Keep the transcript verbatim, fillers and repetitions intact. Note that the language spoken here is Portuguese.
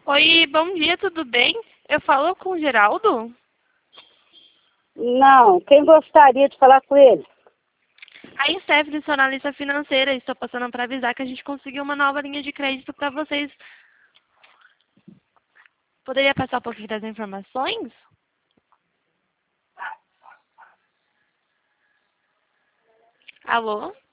Oi, bom dia, tudo bem? Eu falo com o Geraldo? Não, quem gostaria de falar com ele? A Stephanie, sou analista financeira, estou passando para avisar que a gente conseguiu uma nova linha de crédito para vocês. Poderia passar um pouquinho das informações? Alô?